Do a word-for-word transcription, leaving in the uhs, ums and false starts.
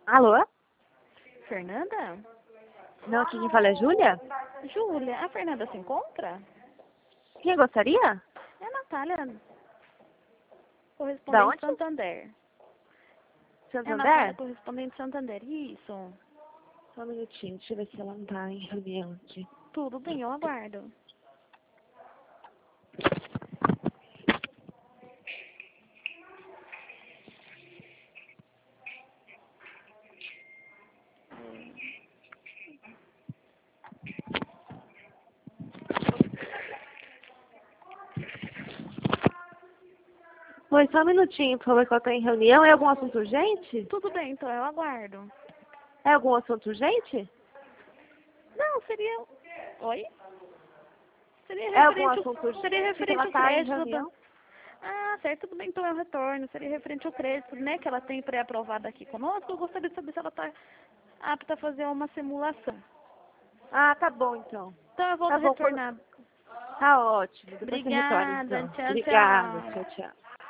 Alô? Fernanda? Não, aqui quem fala é Júlia? Júlia, a Fernanda se encontra? Quem gostaria? É a Natália, Da correspondente onde? Santander. É a Natália, Santander? correspondente Santander, isso. Só um minutinho, deixa eu ver se ela não tá em reunião aqui. Tudo bem, eu aguardo. Oi, só um minutinho, por favor, que ela tá em reunião. É algum assunto urgente? Tudo bem, então eu aguardo. É algum assunto urgente? Não, seria... Oi? Seria É algum referente, assunto ao... seria urgente que referente ela ao tá em crédito da... reunião? Ah, certo, tudo bem, então eu retorno. Seria referente ao crédito, né, que ela tem pré-aprovado aqui conosco. Eu gostaria de saber se ela está apta a fazer uma simulação. Ah, tá bom então. Então eu volto Tá a bom, quando... retornar. Tá ótimo. Depois você retorna Obrigada, então. tchau, Obrigada. tchau. Tchau, tchau.